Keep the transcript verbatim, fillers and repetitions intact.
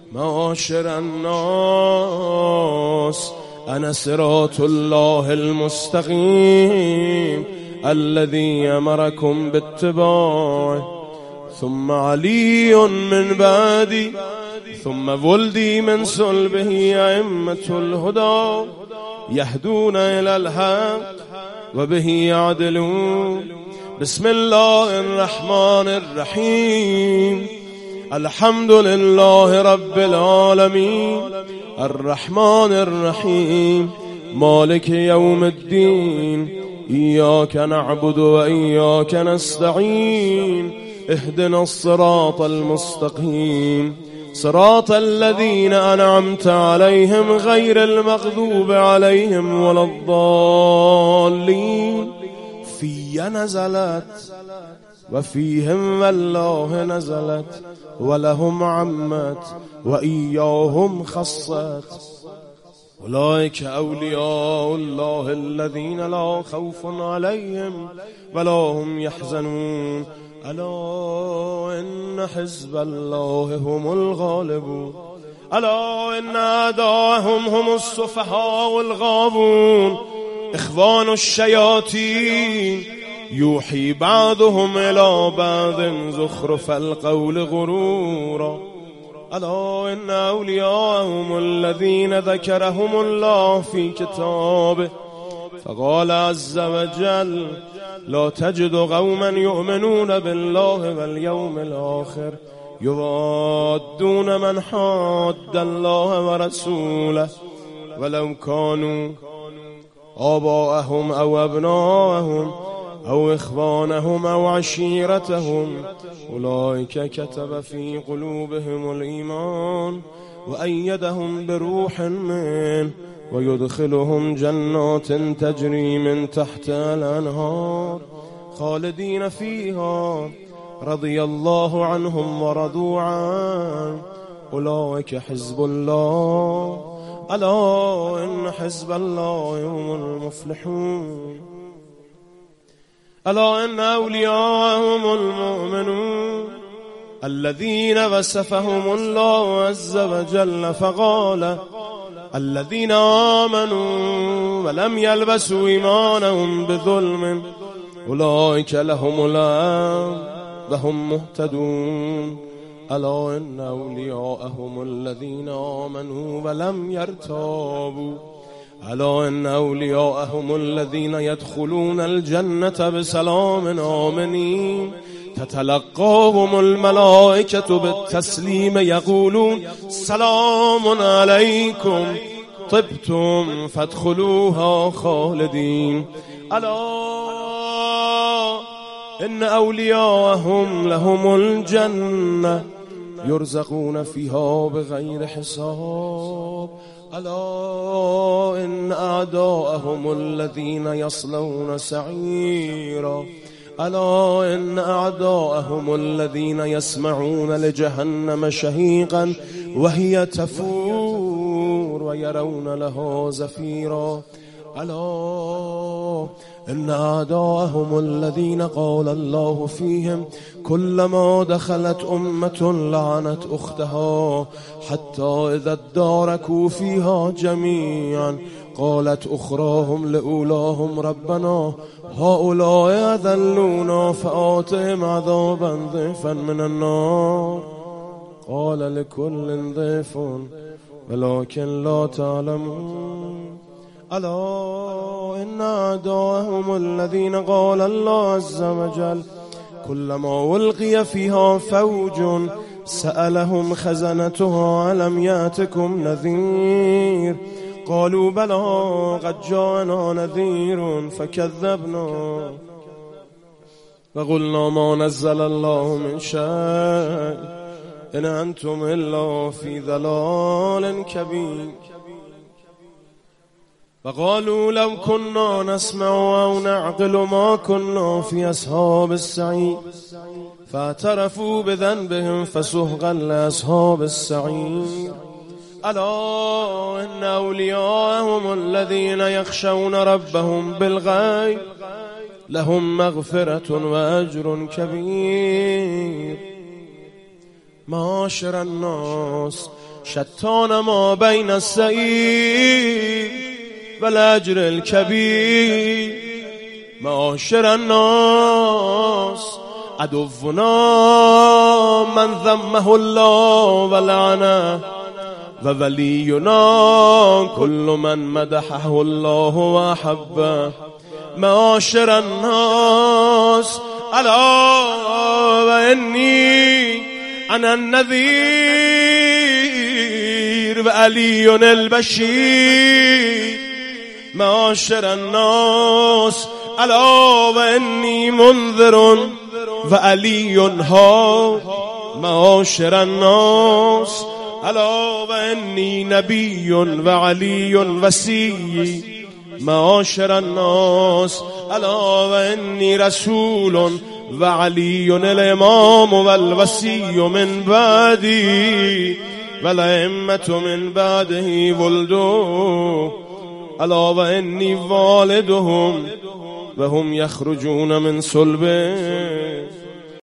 معاشر الناس أنا صراط الله المستقيم الذي أمركم باتباعه، ثم علي من بعدي، ثم ولدي من صلبه أئمة الهدى يهدون إلى الحق وبه يعدلون. بسم الله الرحمن الرحيم. الحمد لله رب العالمين الرحمن الرحيم مالك يوم الدين. إياك نعبد وإياك نستعين. اهدنا الصراط المستقيم صراط الذين أنعمت عليهم غير المغضوب عليهم ولا الضالين. في نزلت وفيهم والله نزلت ولهم عمت وإياهم خصت. أولئك أولياء الله الذين لا خوف عليهم ولا هم يحزنون. ألا إن حزب الله هم الغالبون. ألا إن أعداءهم هم السفهاء الغاوون. إخوان الشياطين يوحي بعضهم إلى بعض زخرف القول غرورا. ألا إن أولياءهم الذين ذكرهم الله في كتابه فقال عز وجل لا تجد قوما يؤمنون بالله واليوم الآخر يوادون من حاد الله ورسوله ولو كانوا آباءهم أو أبناءهم أو إخوانهم أو عشيرتهم أولئك كتب في قلوبهم الإيمان وأيدهم بروح منه ويدخلهم جنات تجري من تحتها الأنهار خالدين فيها رضي الله عنهم ورضوا عنه. أولئك حزب الله. ألا إن حزب الله هم المفلحون. ألا إن أولياءهم المؤمنون الذين وصفهم الله عز وجل فقال الذين آمنوا ولم يلبسوا إيمانهم بظلم أولئك لهم الأمن وهم مهتدون. ألا إن أولياءهم الذين آمنوا ولم يرتابوا. ألا إن أولياءهم الذين يدخلون الجنة بسلام آمنين تتلقاهم الملائكة بالتسليم يقولون سلام عليكم طبتم فادخلوها خالدين. ألا إن أولياءهم لهم الجنة يرزقون فيها بغير حساب. ألا إن أعداءهم الذين يصلون سعيرا. ألا إن أعداءهم الذين يسمعون لجهنم شهيقا وهي تفور ويرون لها زفيرا. ألا إن أعداءهم الذين قال الله فيهم كلما دخلت أمة لعنت أختها حتى إذا اداركوا فيها جميعا قالت أخراهم لأولاهم ربنا هؤلاء أذلونا فآتهم عذابا ضعفا من النار. قال لكل ضعف ولكن لا تعلمون. ألا إن أعداءهم الذين قال الله عز وجل كلما ألقي فيها فوج سألهم خزنتها ألم يأتكم نذير قالوا بلى قد جاءنا نذير فكذبنا وقلنا ما نزل الله من شيء إن أنتم إلا في ضلال كبير. فقالوا لو كنا نسمع أو نعقل ما كنا في أصحاب السعير فاعترفوا بذنبهم فسحقا لأصحاب السعير. ألا إن أولياءهم الذين يخشون ربهم بالغيب لهم مغفرة وأجر كبير. معاشر الناس شتان ما بين السعير والأجر الكبير. معاشر الناس عدونا من ذمه الله ولعنه وولينا كل من مدحه الله وأحبه. معاشر الناس ألا وإني أنا النذير وعلي البشير. معاشر الناس ألا وإني منذر وعلي هاد. معاشر الناس ألا وإني نبي وعلي وسي. معاشر الناس ألا وإني رسول وعلي الإمام والوسي من بعدي والأئمة من بعده ولدوا. ألا وإني والدهم وهم يخرجون من صلبه.